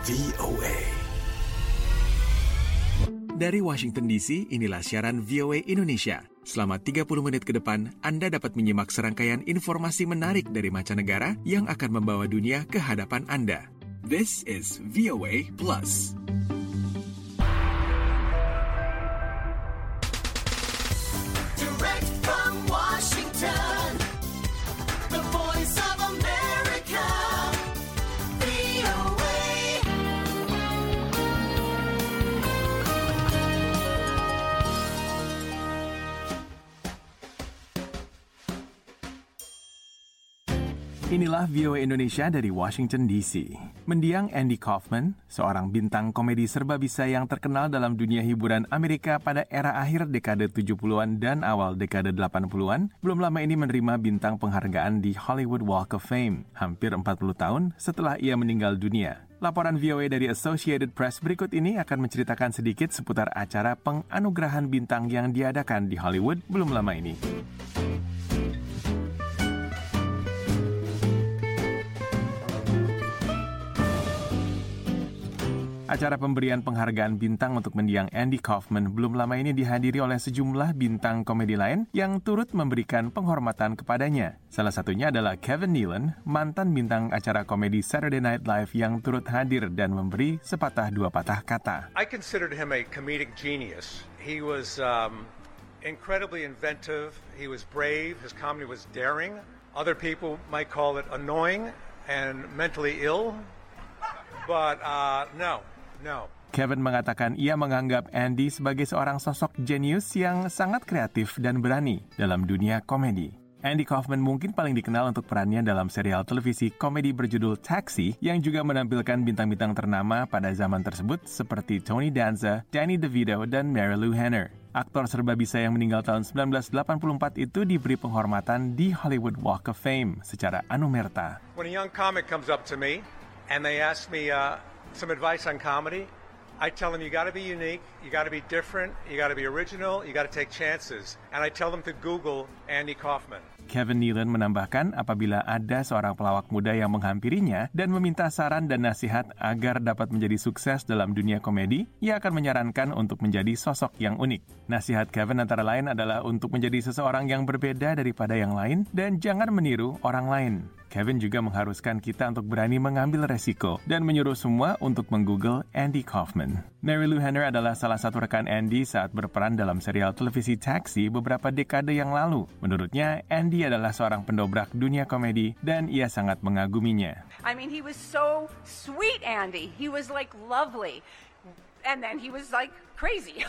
VOA. Dari Washington DC, inilah siaran VOA Indonesia. Selama 30 menit ke depan, Anda dapat menyimak serangkaian informasi menarik dari mancanegara yang akan membawa dunia ke hadapan Anda. This is VOA Plus. Direct from Washington, the voice of America, VOA. Inilah VOA Indonesia dari Washington DC. Mendiang Andy Kaufman, seorang bintang komedi serba bisa yang terkenal dalam dunia hiburan Amerika pada era akhir dekade 70-an dan awal dekade 80-an, belum lama ini menerima bintang penghargaan di Hollywood Walk of Fame, hampir 40 tahun setelah ia meninggal dunia. Laporan VOA dari Associated Press berikut ini akan menceritakan sedikit seputar acara penganugerahan bintang yang diadakan di Hollywood belum lama ini. Acara pemberian penghargaan bintang untuk mendiang Andy Kaufman belum lama ini dihadiri oleh sejumlah bintang komedi lain yang turut memberikan penghormatan kepadanya. Salah satunya adalah Kevin Nealon, mantan bintang acara komedi Saturday Night Live yang turut hadir dan memberi sepatah dua patah kata. I considered him a comedic genius. He was incredibly inventive. He was brave. His comedy was daring. Other people might call it annoying and mentally ill. But no. Kevin mengatakan ia menganggap Andy sebagai seorang sosok jenius yang sangat kreatif dan berani dalam dunia komedi. Andy Kaufman mungkin paling dikenal untuk perannya dalam serial televisi komedi berjudul Taxi yang juga menampilkan bintang-bintang ternama pada zaman tersebut seperti Tony Danza, Danny DeVito, dan Marilu Henner. Aktor serba bisa yang meninggal tahun 1984 itu diberi penghormatan di Hollywood Walk of Fame secara anumerta. When a young comic comes up to me and they ask me some advice on comedy, I tell them you got to be unique, you got to be different, you got to be original, you got to take chances. And I tell them to Google Andy Kaufman. Kevin Nealon menambahkan apabila ada seorang pelawak muda yang menghampirinya dan meminta saran dan nasihat agar dapat menjadi sukses dalam dunia komedi, ia akan menyarankan untuk menjadi sosok yang unik. Nasihat Kevin antara lain adalah untuk menjadi seseorang yang berbeda daripada yang lain dan jangan meniru orang lain. Kevin juga mengharuskan kita untuk berani mengambil resiko dan menyuruh semua untuk menggoogle Andy Kaufman. Marilu Henner adalah salah satu rekan Andy saat berperan dalam serial televisi Taxi beberapa dekade yang lalu. Menurutnya, Andy adalah seorang pendobrak dunia komedi dan ia sangat mengaguminya. I mean, he was so sweet, Andy. He was like lovely. And then he was like crazy.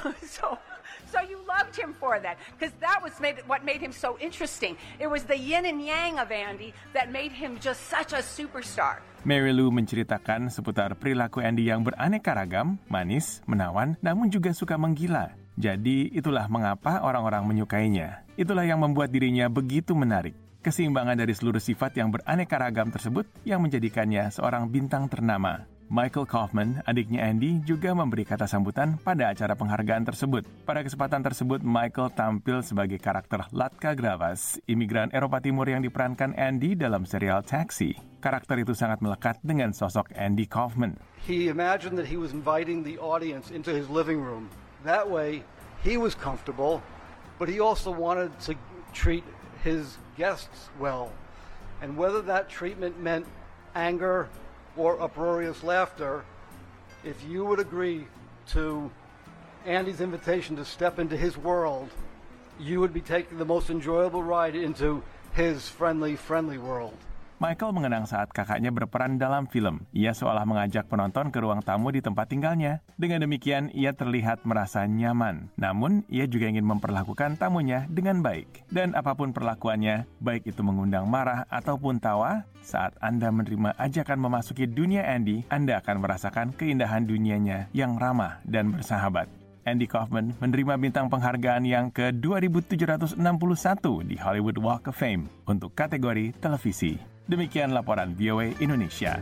So you loved him for that, because that was what made him so interesting. It was the yin and yang of Andy that made him just such a superstar. Marilu menceritakan seputar perilaku Andy yang beraneka ragam, manis, menawan, namun juga suka menggila. Jadi itulah mengapa orang-orang menyukainya. Itulah yang membuat dirinya begitu menarik. Keseimbangan dari seluruh sifat yang beraneka ragam tersebut yang menjadikannya seorang bintang ternama. Michael Kaufman, adiknya Andy, juga memberi kata sambutan pada acara penghargaan tersebut. Pada kesempatan tersebut, Michael tampil sebagai karakter Latka Gravas, imigran Eropa Timur yang diperankan Andy dalam serial Taxi. Karakter itu sangat melekat dengan sosok Andy Kaufman. He imagined that he was inviting the audience into his living room. That way, he was comfortable, but he also wanted to treat his guests well. And whether that treatment meant anger or uproarious laughter, if you would agree to Andy's invitation to step into his world, you would be taking the most enjoyable ride into his friendly world. Michael mengenang saat kakaknya berperan dalam film. Ia seolah mengajak penonton ke ruang tamu di tempat tinggalnya. Dengan demikian, ia terlihat merasa nyaman. Namun, ia juga ingin memperlakukan tamunya dengan baik. Dan apapun perlakuannya, baik itu mengundang marah ataupun tawa, saat Anda menerima ajakan memasuki dunia Andy, Anda akan merasakan keindahan dunianya yang ramah dan bersahabat. Andy Kaufman menerima bintang penghargaan yang ke-2761 di Hollywood Walk of Fame untuk kategori televisi. Demikian laporan VOA Indonesia.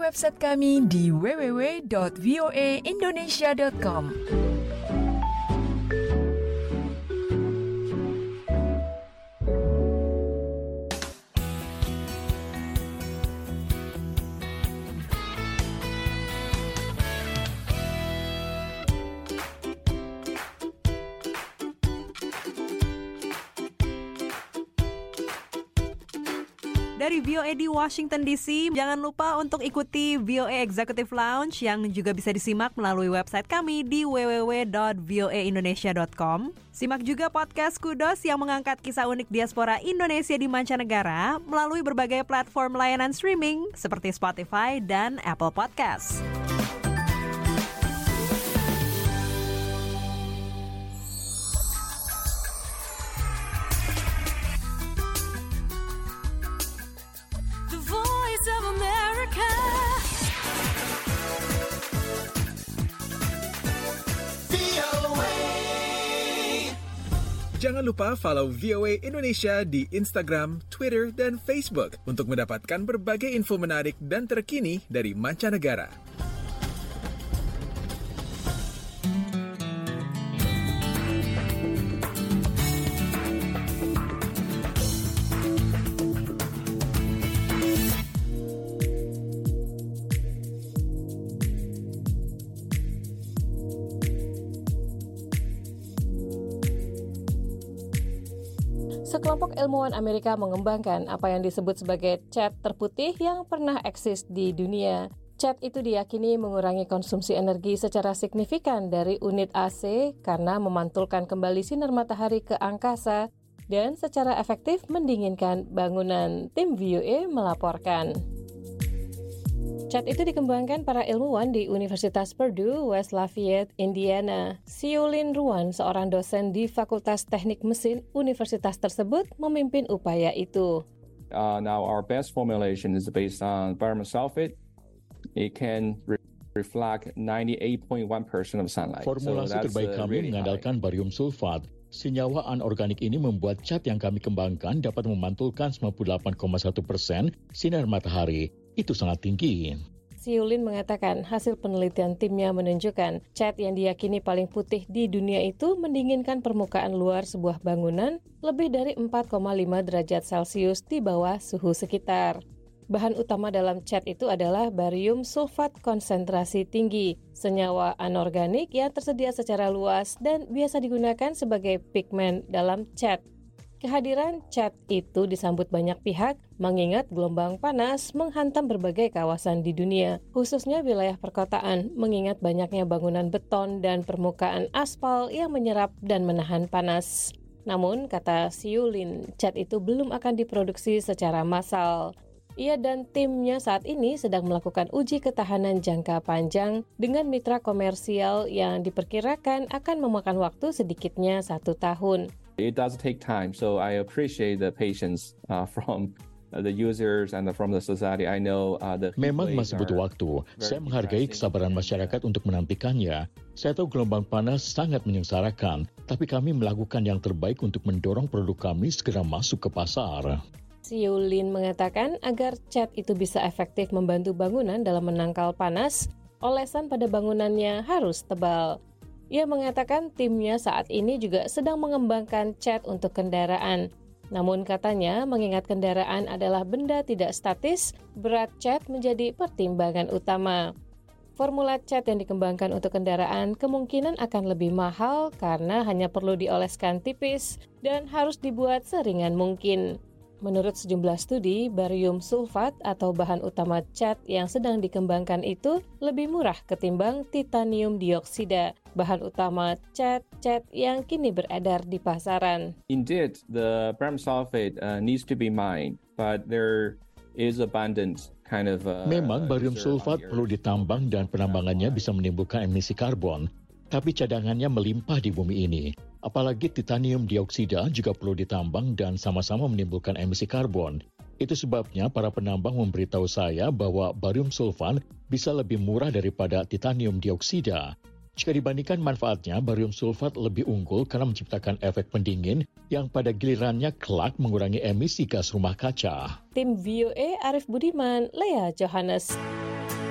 website kami di www.voaindonesia.com. Dari VOA di Washington DC, jangan lupa untuk ikuti VOA Executive Lounge yang juga bisa disimak melalui website kami di www.voaindonesia.com. Simak juga podcast Kudos yang mengangkat kisah unik diaspora Indonesia di mancanegara melalui berbagai platform layanan streaming seperti Spotify dan Apple Podcasts. Jangan lupa follow VOA Indonesia di Instagram, Twitter, dan Facebook untuk mendapatkan berbagai info menarik dan terkini dari mancanegara. Sekelompok ilmuwan Amerika mengembangkan apa yang disebut sebagai cat terputih yang pernah eksis di dunia. Cat itu diyakini mengurangi konsumsi energi secara signifikan dari unit AC karena memantulkan kembali sinar matahari ke angkasa dan secara efektif mendinginkan bangunan. Tim VOA melaporkan. Cat itu dikembangkan para ilmuwan di Universitas Purdue, West Lafayette, Indiana. Siulin Ruan, seorang dosen di Fakultas Teknik Mesin Universitas tersebut, memimpin upaya itu. Now our best formulation is based on barium sulfate. It can reflect 98.1% of sunlight. Formulasi terbaik kami mengandalkan barium sulfat. Senyawa anorganik ini membuat cat yang kami kembangkan dapat memantulkan 98,1% sinar matahari. Itu sangat tinggi. Siulin mengatakan hasil penelitian timnya menunjukkan cat yang diyakini paling putih di dunia itu mendinginkan permukaan luar sebuah bangunan lebih dari 4,5 derajat Celcius di bawah suhu sekitar. Bahan utama dalam cat itu adalah barium sulfat konsentrasi tinggi, senyawa anorganik yang tersedia secara luas dan biasa digunakan sebagai pigmen dalam cat. Kehadiran cat itu disambut banyak pihak, mengingat gelombang panas menghantam berbagai kawasan di dunia, khususnya wilayah perkotaan, mengingat banyaknya bangunan beton dan permukaan aspal yang menyerap dan menahan panas. Namun, kata Siulin, cat itu belum akan diproduksi secara massal. Ia dan timnya saat ini sedang melakukan uji ketahanan jangka panjang dengan mitra komersial yang diperkirakan akan memakan waktu sedikitnya 1 tahun. It does take time, so I appreciate the patience from the users and from the society. I know the memang masih butuh waktu. Saya menghargai kesabaran masyarakat untuk menantikannya. Saya tahu gelombang panas sangat menyengsarakan, tapi kami melakukan yang terbaik untuk mendorong produk kami segera masuk ke pasar. Siulin mengatakan agar cat itu bisa efektif membantu bangunan dalam menangkal panas, olesan pada bangunannya harus tebal. Ia mengatakan timnya saat ini juga sedang mengembangkan cat untuk kendaraan. Namun katanya mengingat kendaraan adalah benda tidak statis, berat cat menjadi pertimbangan utama. Formula cat yang dikembangkan untuk kendaraan kemungkinan akan lebih mahal karena hanya perlu dioleskan tipis dan harus dibuat seringan mungkin. Menurut sejumlah studi, barium sulfat atau bahan utama cat yang sedang dikembangkan itu lebih murah ketimbang titanium dioksida, bahan utama cat yang kini beredar di pasaran. Indeed, the barium sulfate needs to be mined, but there is abundant kind of memang barium sulfat perlu ditambang dan penambangannya bisa menimbulkan emisi karbon. Tapi cadangannya melimpah di bumi ini. Apalagi titanium dioksida juga perlu ditambang dan sama-sama menimbulkan emisi karbon. Itu sebabnya para penambang memberitahu saya bahwa barium sulfat bisa lebih murah daripada titanium dioksida. Jika dibandingkan manfaatnya, barium sulfat lebih unggul karena menciptakan efek pendingin yang pada gilirannya kelak mengurangi emisi gas rumah kaca. Tim VOA Arif Budiman, Lea Johannes.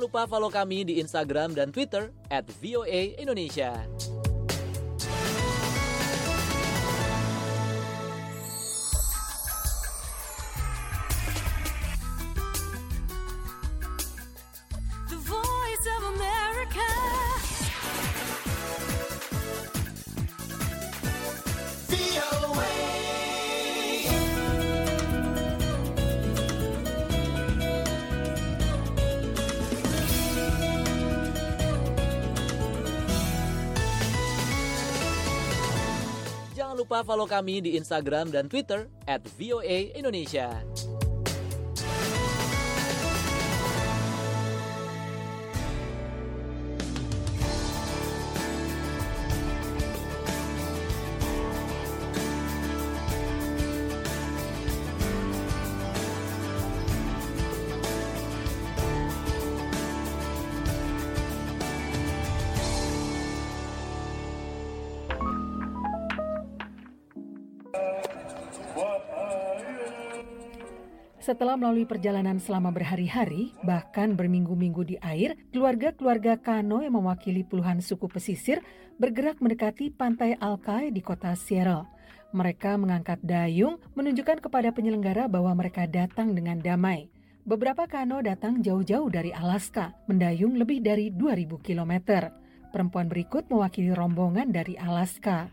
lupa follow kami di Instagram dan Twitter @VOA_Indonesia. The Voice of America. VOA. Jangan lupa follow kami di Instagram dan Twitter @VOA_Indonesia. Setelah melalui perjalanan selama berhari-hari, bahkan berminggu-minggu di air, keluarga-keluarga Kano yang mewakili puluhan suku pesisir bergerak mendekati pantai Alkai di kota Seattle. Mereka mengangkat dayung, menunjukkan kepada penyelenggara bahwa mereka datang dengan damai. Beberapa Kano datang jauh-jauh dari Alaska, mendayung lebih dari 2.000 kilometer. Perempuan berikut mewakili rombongan dari Alaska.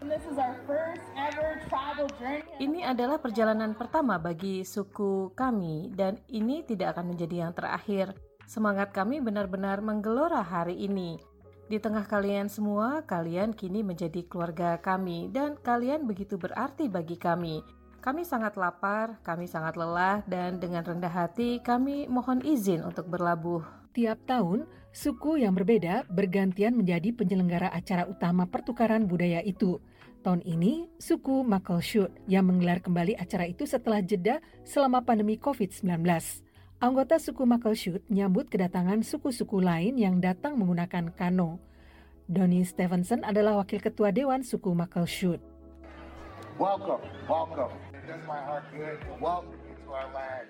Ini adalah perjalanan pertama bagi suku kami dan ini tidak akan menjadi yang terakhir. Semangat kami benar-benar menggelora hari ini. Di tengah kalian semua, kalian kini menjadi keluarga kami dan kalian begitu berarti bagi kami. Kami sangat lapar, kami sangat lelah dan dengan rendah hati kami mohon izin untuk berlabuh. Tiap tahun, suku yang berbeda bergantian menjadi penyelenggara acara utama pertukaran budaya itu. Tahun ini, suku Muckleshoot yang menggelar kembali acara itu setelah jeda selama pandemi COVID-19. Anggota suku Muckleshoot menyambut kedatangan suku-suku lain yang datang menggunakan kano. Donnie Stevenson adalah wakil ketua Dewan suku Muckleshoot. Welcome. Does my heart good. Welcome to our land.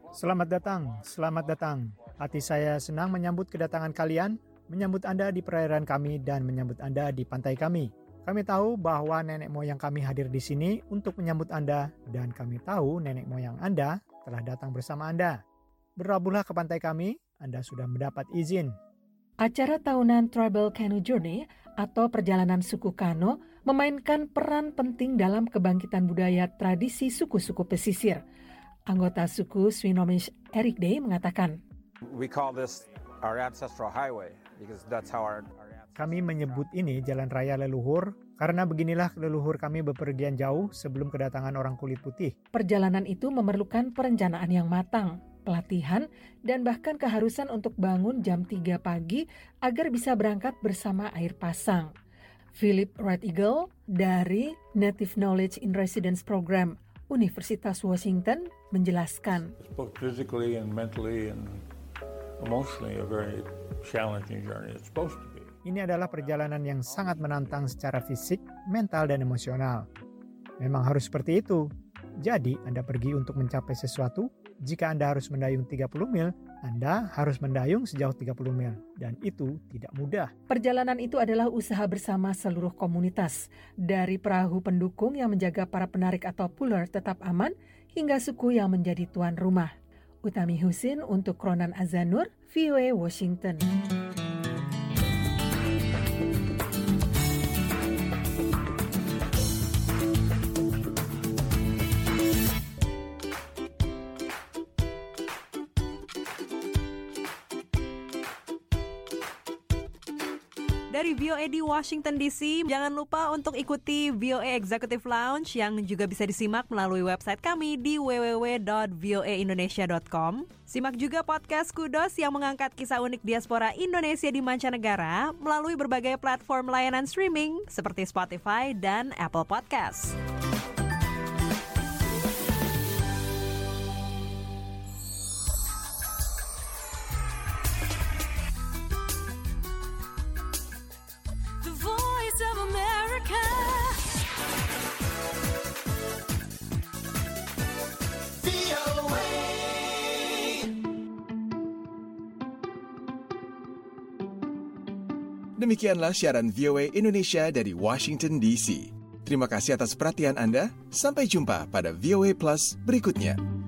Selamat datang. Hati saya senang menyambut kedatangan kalian, menyambut Anda di perairan kami dan menyambut Anda di pantai kami. Kami tahu bahwa nenek moyang kami hadir di sini untuk menyambut Anda dan kami tahu nenek moyang Anda telah datang bersama Anda. Berlabuhlah ke pantai kami, Anda sudah mendapat izin. Acara tahunan Tribal Canoe Journey atau perjalanan suku Kano memainkan peran penting dalam kebangkitan budaya tradisi suku-suku pesisir. Anggota suku Swinomish Eric Day mengatakan, We call this our ancestral highway because that's how our Kami menyebut ini jalan raya leluhur karena beginilah leluhur kami bepergian jauh sebelum kedatangan orang kulit putih. Perjalanan itu memerlukan perencanaan yang matang, pelatihan, dan bahkan keharusan untuk bangun jam 3 pagi agar bisa berangkat bersama air pasang. Philip Red Eagle dari Native Knowledge in Residence Program Universitas Washington menjelaskan. Both physically and mentally and emotionally a very challenging journey. It's supposed to be. Ini adalah perjalanan yang sangat menantang secara fisik, mental, dan emosional. Memang harus seperti itu. Jadi, Anda pergi untuk mencapai sesuatu. Jika Anda harus mendayung 30 mil, Anda harus mendayung sejauh 30 mil. Dan itu tidak mudah. Perjalanan itu adalah usaha bersama seluruh komunitas. Dari perahu pendukung yang menjaga para penarik atau puller tetap aman, hingga suku yang menjadi tuan rumah. Utami Husin untuk Ronan Azanur, VOA Washington. Dari VOA di Washington DC, jangan lupa untuk ikuti VOA Executive Lounge yang juga bisa disimak melalui website kami di www.voaindonesia.com. Simak juga podcast Kudos yang mengangkat kisah unik diaspora Indonesia di mancanegara melalui berbagai platform layanan streaming seperti Spotify dan Apple Podcasts. Of America. VOA. Demikianlah siaran VOA Indonesia dari Washington DC. Terima kasih atas perhatian Anda. Sampai jumpa pada VOA Plus berikutnya.